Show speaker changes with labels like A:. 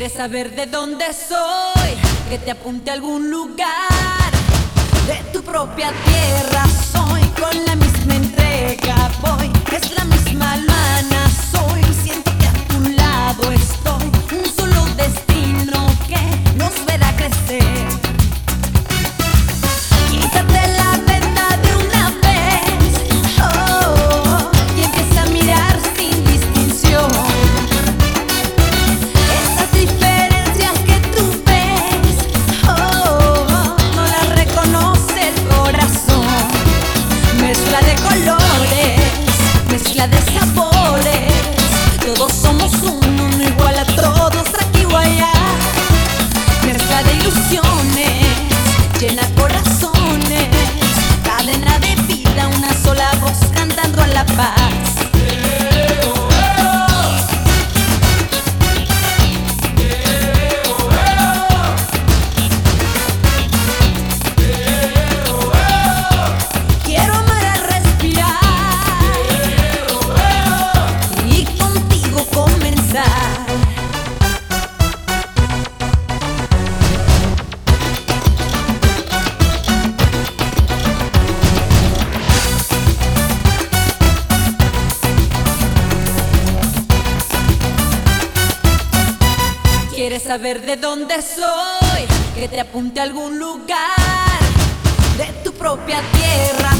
A: ¿Quieres saber de dónde soy? Que te apunte a algún lugar de tu propia tierra. Soy con la misma entrega, voy, es la misma alma, soy. Siento que a tu lado estoy, un solo destino que nos verá crecer. Quítate la venda de una vez, oh, y empieza a mirar sin distinción. Esas diferencias que tú ves, oh, no las reconoce el corazón. Mezcla de colores, mezcla de sabores, todos somos uno igual a todos aquí o allá. Mezcla de ilusiones, llena corazones, cadena de vida, una sola voz cantando a la paz. Quiero amar al respirar y contigo comenzar. ¿Quieres saber de dónde soy? Que te apunte a algún lugar de tu propia tierra.